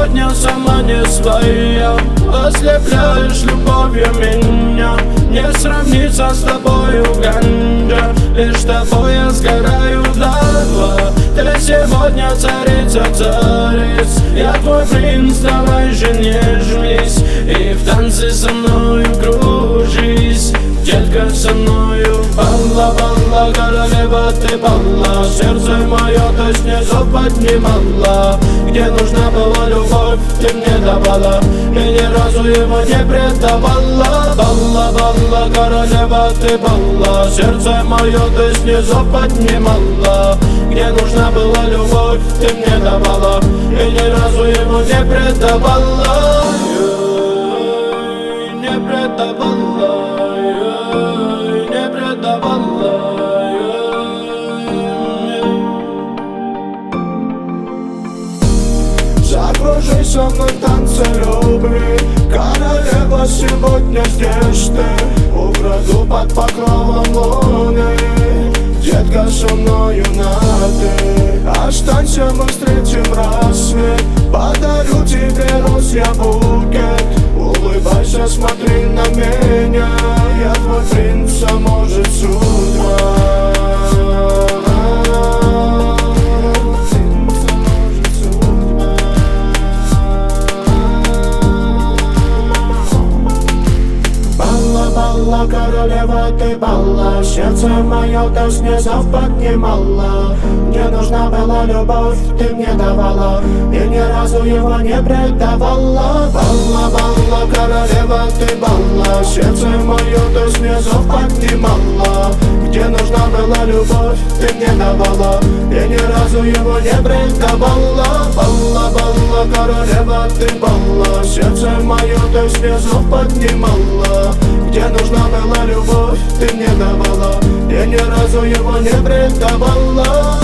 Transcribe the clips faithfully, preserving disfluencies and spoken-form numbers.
сегодня сама не своя. Ослепляешь любовью меня, не сравнится с тобою ганджа. Лишь тобой я сгораю дотла. Ты сегодня царица цариц, я твой принц, давай же нежнись и в танце со мною кружись. Детка со мною, балла, балла, королева ты балла. Сердце мое ты снизу поднимала. Где нужна была любовь, ты мне давала, и ни разу его не предавала. Балла, балла, королева ты балла. Сердце мое ты снизу поднимала. Где нужна была любовь, ты мне давала, и ни разу его не предавала. Не предавала. Закружи со мной в танце любви, королева, сегодня здесь ты. Украду под покровом луны, детка со мною на ты. Останься, мы встретим рассвет, подарю тебе роз я букет. Улыбайся, смотри на меня, я твой принц, а может с утра. Балла, королева ты балла. Сердце мое ты снизу поднимала. Мне нужна была любовь, ты мне давала, и ни разу его не предавала. Балла, балла, королева ты балла. Сердце мое ты снизу поднимала. Где нужна была любовь, ты мне давала, и ни разу его не предавала. Балла, балла, королева ты балла. Сердце мое ты снизу поднимала. Где нужна была любовь, ты мне давала, я ни разу его не предавала.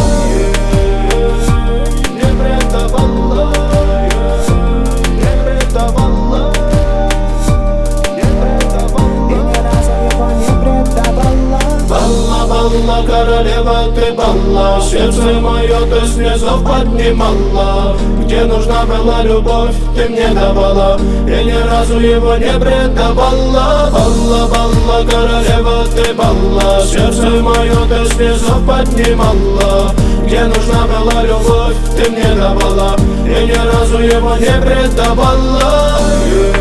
Не предавала, не предавала, не предавала, я ни разу его не предавала. Балла, балла, королева ты балла. Сердце мое ты снизу поднимала. Где нужна была любовь, ты мне давала, я ни разу его не предавала. Балла, балла, королева ты балла. Сердце мое ты снизу поднимала. Где нужна была любовь, ты мне давала, я ни разу его не предавала.